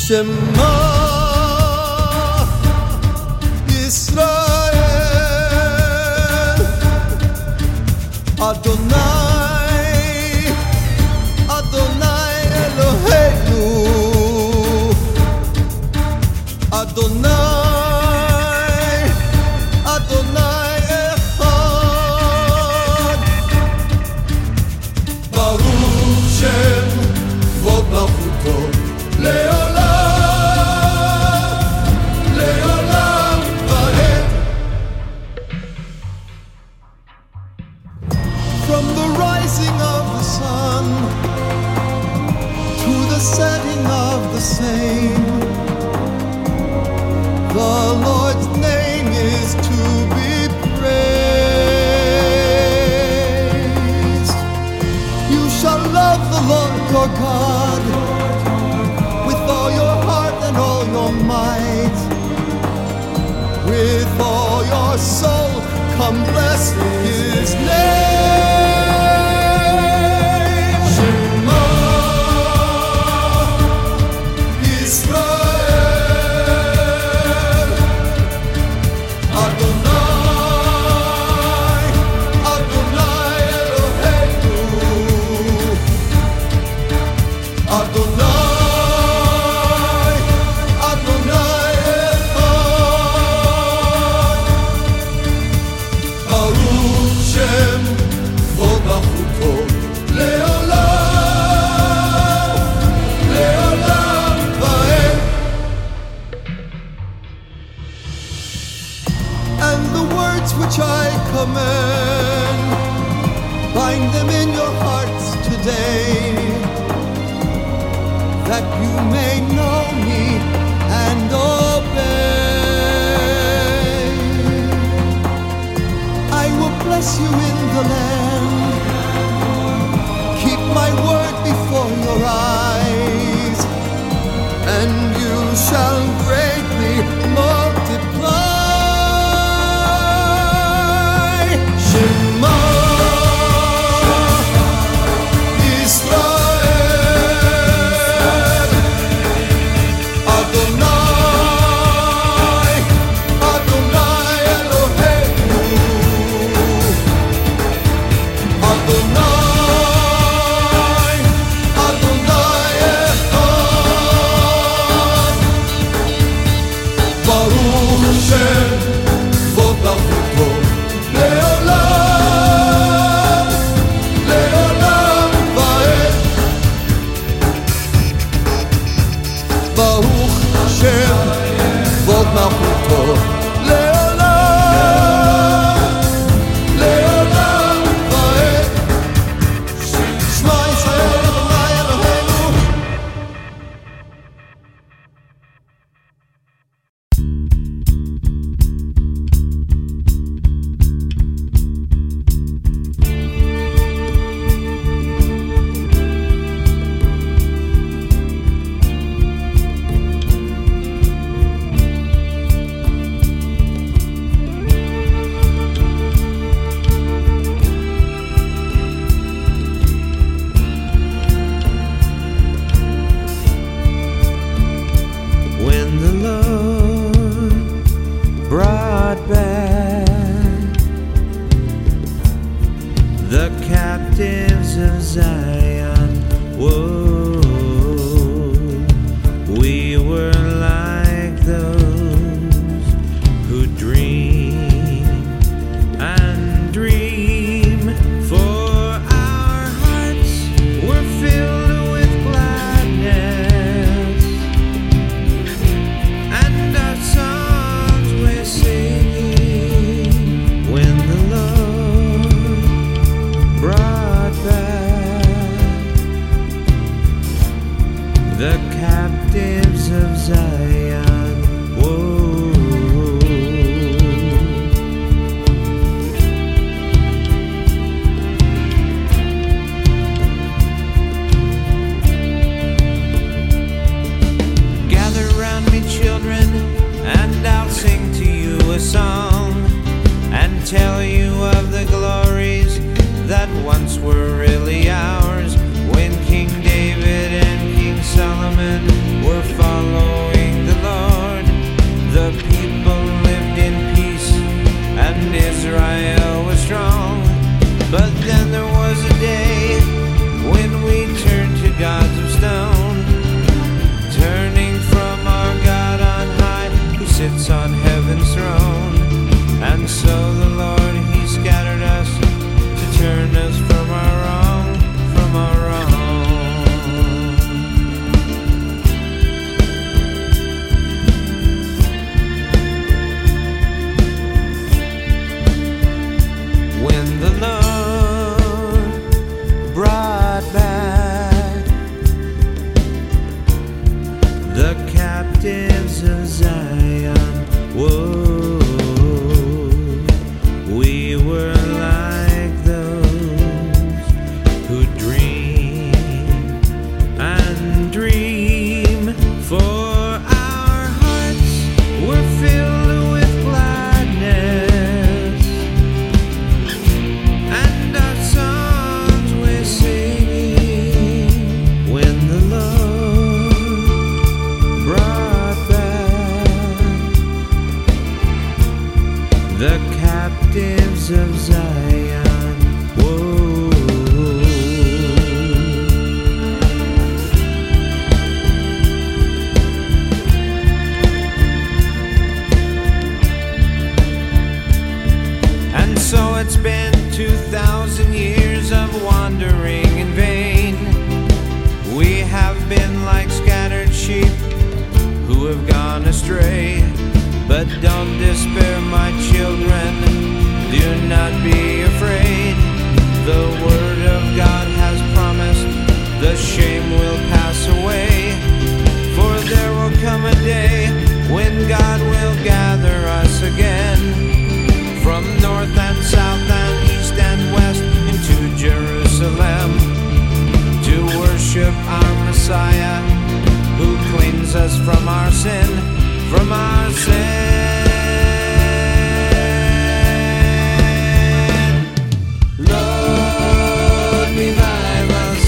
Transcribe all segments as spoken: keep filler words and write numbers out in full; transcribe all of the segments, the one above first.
Shema Yisrael Adonai Adonai Eloheinu Adonai Adonai Echad Baruch Shem Vod Malchuto Le'olam Le'olam Va'ed. From the rising of the sun to the setting of the same, the Lord's name is to be praised. You shall love the Lord your God with all your heart and all your might, with all your soul. Come bless His name. Shema Yisrael Adonai Adonai Eloheinu Adonai Adonai Echad Baruch Shem Vod Malchuto Le'olam Le'olam Va'ed. And the words which I command, bind them in your hearts today, that you may know me and obey. I will bless you in the land, keep my word before your eyes, and you shall greatly multiply. Shema Yisrael Adonai Adonai Eloheinu Adonai Adonai Echad Baruch Shem Vod Malchuto Le'olam Le'olam Va'ed. Baruch Shem Vod Malchuto Le'olam Le'olam Va'ed. Shema Yisrael Adonai Eloheinu. When the Lord brought back the captives of Zion, whoa, we were like those who dream and dream, for our hearts were filled with gladness, and our songs we're singing. When the Lord brought back the captives of Zion, whoa. Gather round me, children, and I'll sing to you a song, and tell you of the glories that once were really ours, when King David and King Solomon were followed captives of Zion. Whoa, we were like those who dream and dream, for our hearts were filled with gladness, and our songs we're singing when the Lord brought back the captives of Zion. Whoa. And so it's been two thousand years of wandering in vain. We have been like scattered sheep who have gone astray. But don't despair, my children, do not be afraid. The word of God has promised the shame will pass away. For there will come a day when God will gather us again, from north and south and east and west into Jerusalem, to worship our Messiah, who cleans us from our sin, from our sin. Lord, revive us.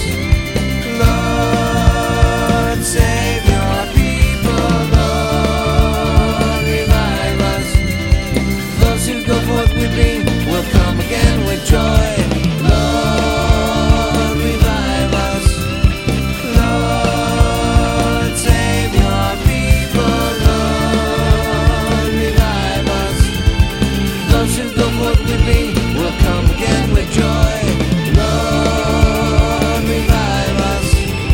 Lord, save your people. Lord, revive us. Those who go forth with me will come again with joy. Lord, revive us. Lord, save your people. Lord, revive us. Those who go forth with me will come again with joy. Lord, revive us.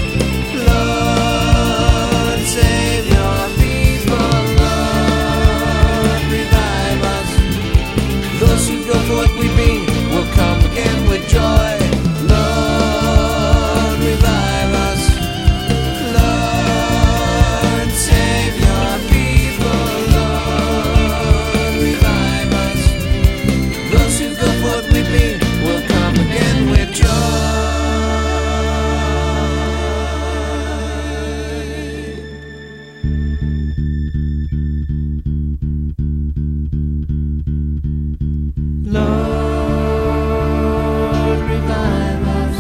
Lord, save your people. Lord, revive us. Those who go forth with me will come again with joy. Lord, revive us. Lord, save your people. Lord, revive us. Those who go forth with me will come again with joy. Lord, revive us.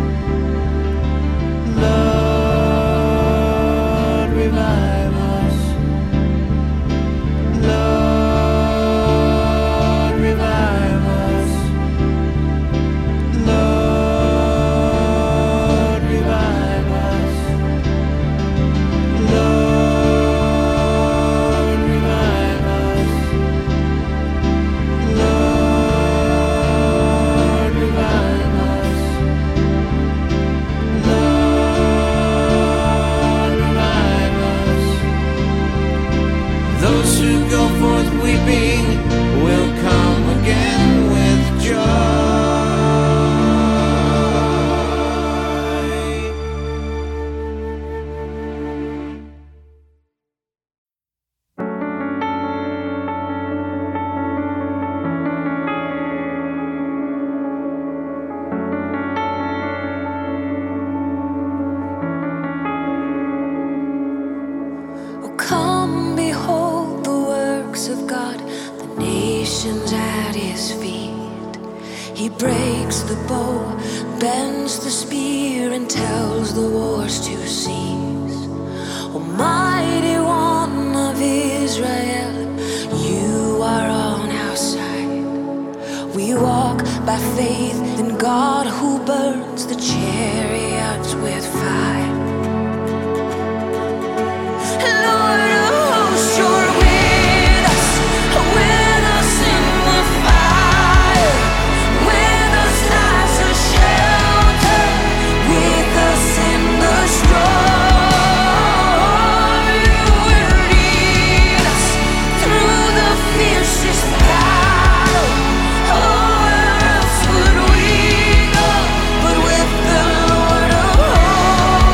Lord, revive us. Lord, revive us. Lord, revive us. Lord, revive us. Lord, revive us. Lord, revive us. Those who go forth weeping will come again with joy. Oh, come, behold the works of God, the nations at his feet. He breaks the bow, bends the spear, and tells the wars to cease. Almighty One of Israel, you are on our side. We walk by faith in God who burns the chariots with fire. Lord of hosts, you're with us, with us in the fire, with us as a shelter, with us in the storm. You will lead us through the fiercest battle. Oh, where else would we go but with the Lord of hosts?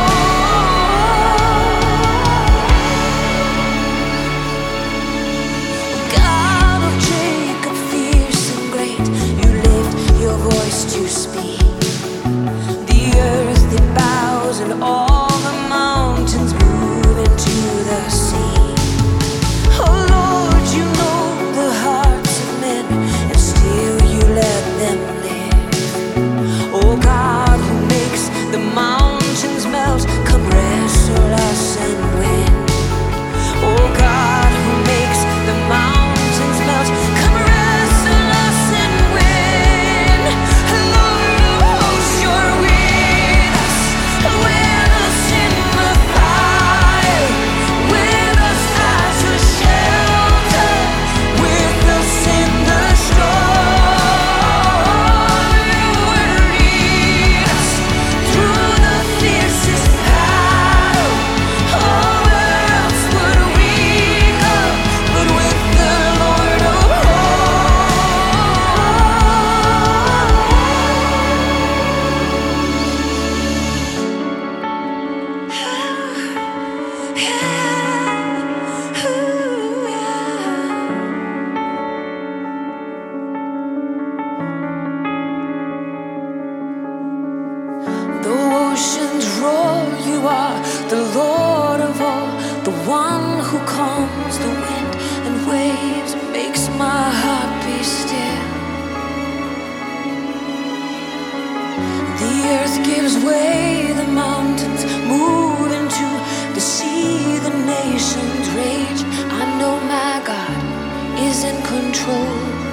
the wind and waves, makes my heart be still. The earth gives way, the mountains move into the sea, the nations rage. I know my God is in control.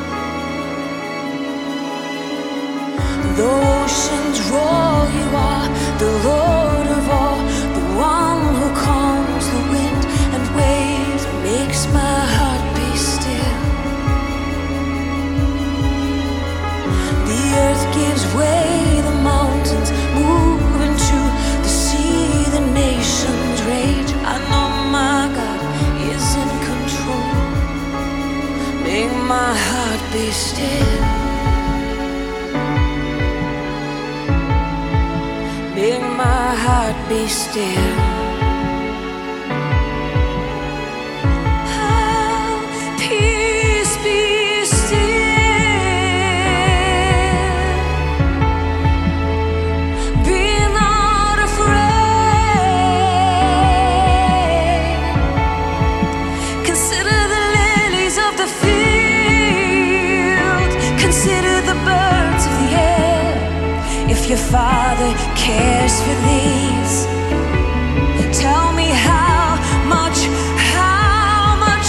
The oceans roar, you are the Lord of all, the one who calms the wind and waves, makes my heart be still. The earth gives way, the mountains move into the sea, the nations rage. I know my God is in control. Make my heart be still. Make my heart be still. Oh, peace be still. Be not afraid. Consider the lilies of the field. Consider the birds of the air. If your Father cares for these, tell me how much, how much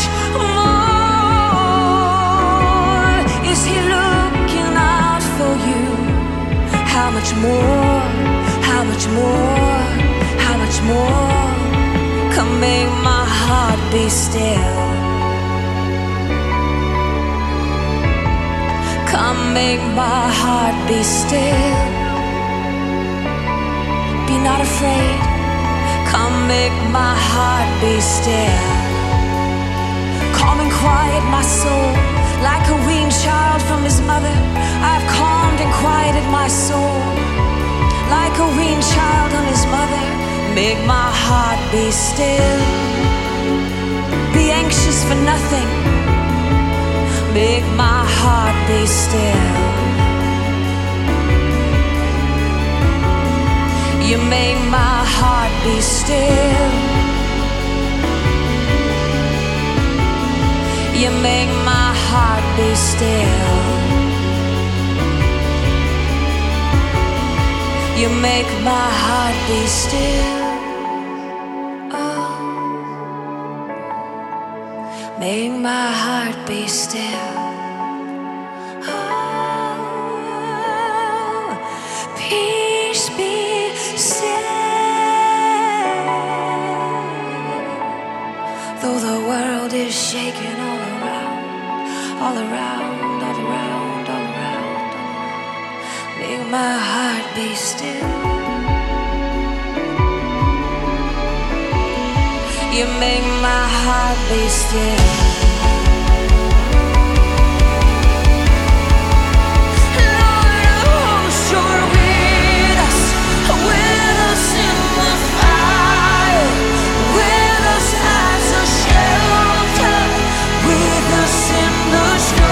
more is He looking out for you? How much more, how much more, how much more? Come make my heart be still. Come make my heart be still. Be not afraid, come make my heart be still. Calm and quiet my soul, like a weaned child from his mother. I've calmed and quieted my soul, like a weaned child on his mother. Make my heart be still. Be anxious for nothing, make my heart be still. You make my heart be still. You make my heart be still. You make my heart be still. Oh, make my heart be still. Oh, peace be though the world is shaking all around, all around, all around, all around, make my heart be still. You make my heart be still. Lord of hosts, you're with us, with us in the fire, with us as a shelter, with us in the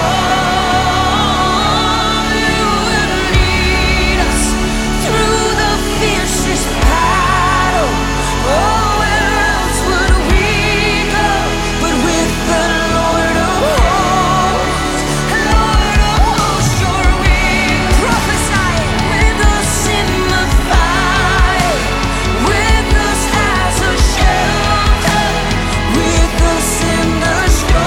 storm. You will lead us through the fiercest battle. Oh, where else would we go but with the Lord of hosts? Lord of hosts, you're with prophesy, with us in the fire, with us as a shelter, with us in the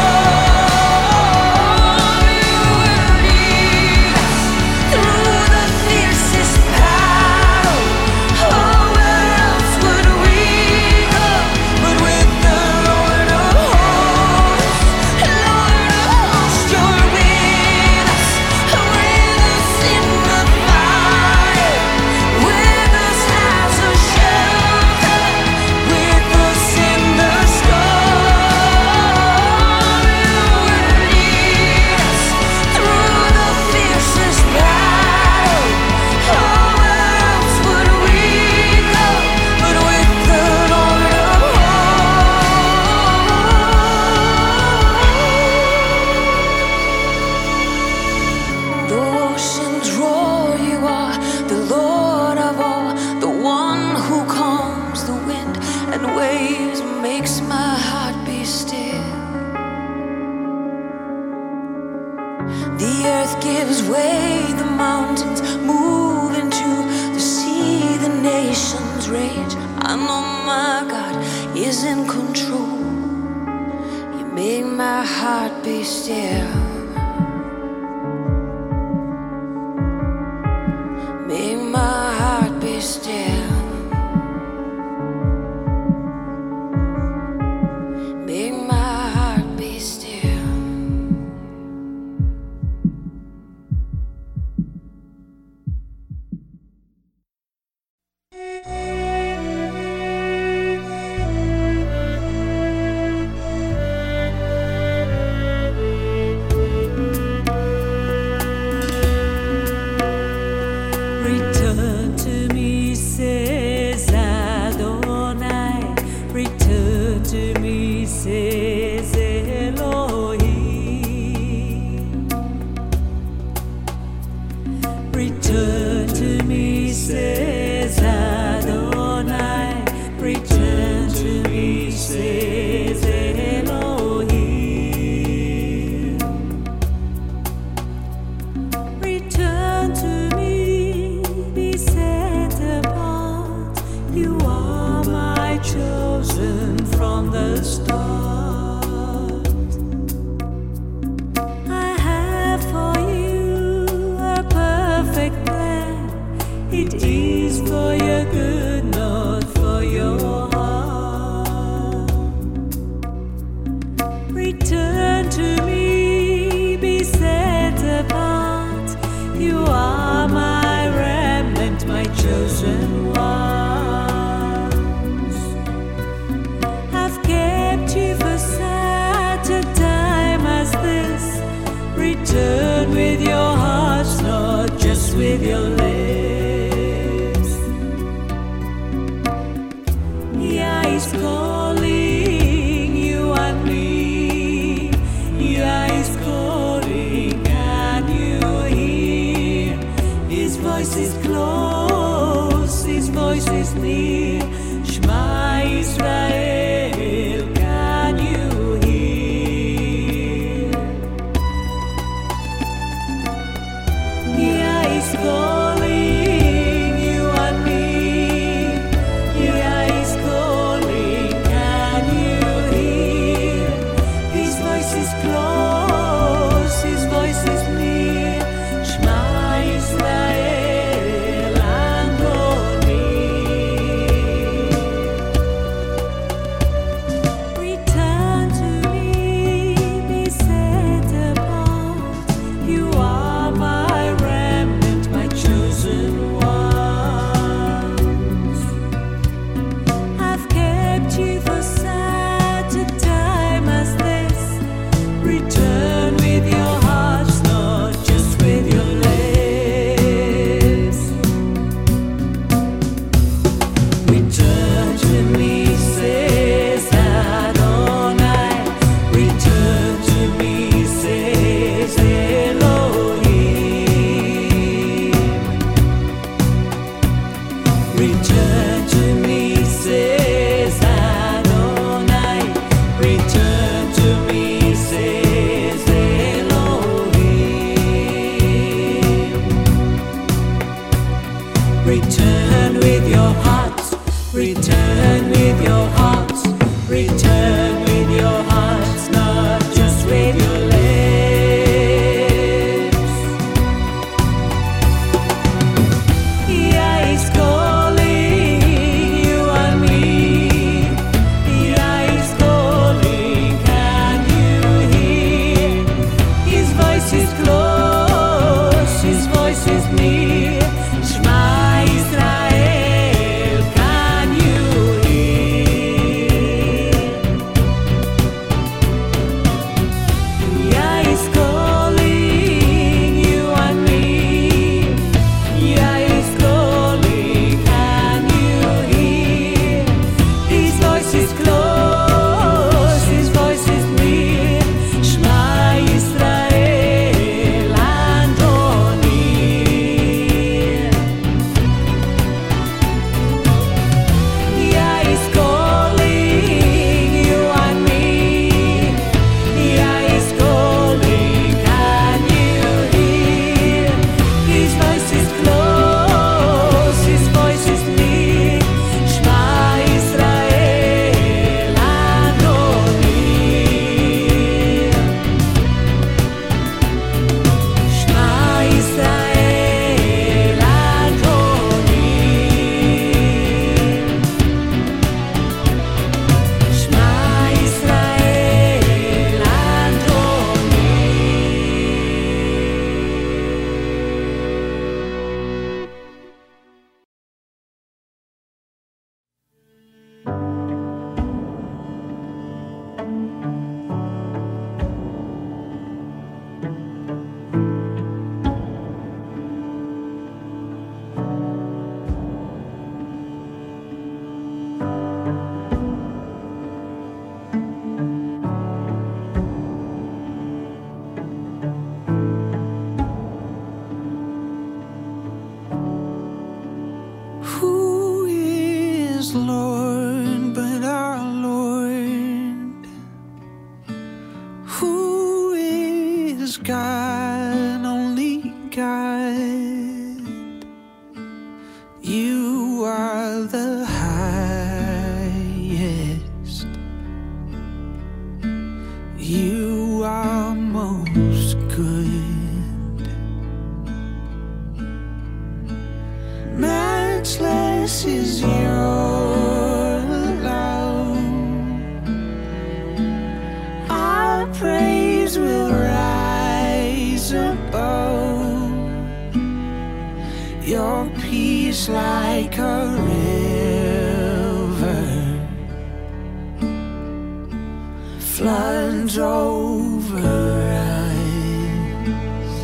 storm. You will lead us through the fiercest battle. Oh, where else would we go but with the Lord of hosts? Lord of hosts, you're with us, with us in the fire, with us as a shelter, with us in the storm. You will lead us through the fiercest battle. Oh, where else would we go but with the Lord of hosts? The oceans roar, you are the Lord of all, the one who calms the wind and waves, makes my heart be still. earth gives way, the mountains move into the sea, the nations rage. I know my God is in control. You make my heart be still. Make my heart be still. Make my heart be still. Return to me, says Adonai. Return to me, says Elohim. Return to me, says Adonai. Return to me, says Elohim. Return to me, be set apart. You are my chosen from the start. I have for you a perfect plan. It is for your good, not for your harm. Return to me, be set apart. You are my remnant, my chosen ones. I've kept you for such a time as this. Return with your hearts, not just with your lips. Yeah, he's calling you and me. Yeah, he's calling and you hear. His voice is close, his voice is near. Shema Israel, can you hear? Yeah, he's calling you and me. Yeah, he's calling, can you hear? His voice is close, his voice is near. Shema Israel, Adonai. Return to me, be set apart. You are my remnant, my chosen ones. I've kept you for such a time as this. Return with your hearts, not just with your lips. Return to me, says Adonai. Return to me, says Elohim. Return to me, says Adonai. Return to me, says Elohim. Return with your hearts, return with your hearts, return with your hearts, not just with your lips. Yeah, he's calling you and me. Yeah, he's calling, can you hear? His voice is close, his voice is near. Shema Israel, can you hear? Yeah, he's calling you and me. Yeah, he's calling, can you hear? His voice is close, his voice is near. Shema Israel, Adonai. Yeah, he's calling you and me. Yeah, he's calling, can you hear? God, only God. You are the highest. You are most good. Matchless is your love. Our praise will rise above. Your peace like a river floods over us.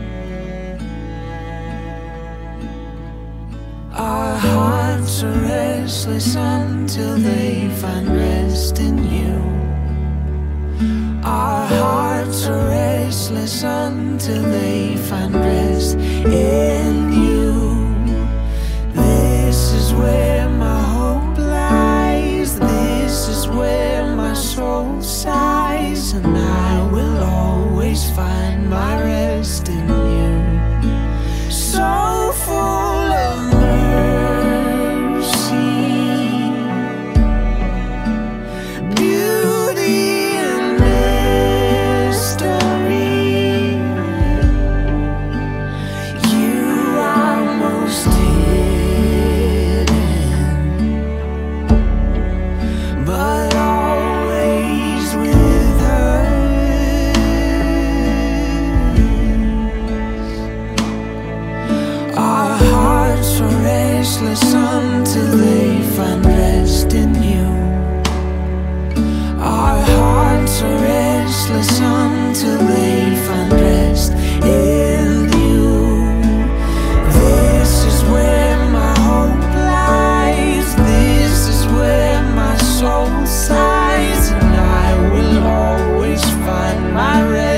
Our hearts are restless until they find rest in you. Our hearts are restless until they find rest in you. This is where my hope lies. This is where my soul sighs, and I will always find my rest in you. So full of mercy, beauty and mystery. You are most hidden, but always with us. Our hearts are restless until they find rest in you. Our hearts are restless until they find rest in you. This is where my hope lies. This is where my soul sighs, and I will always find my rest.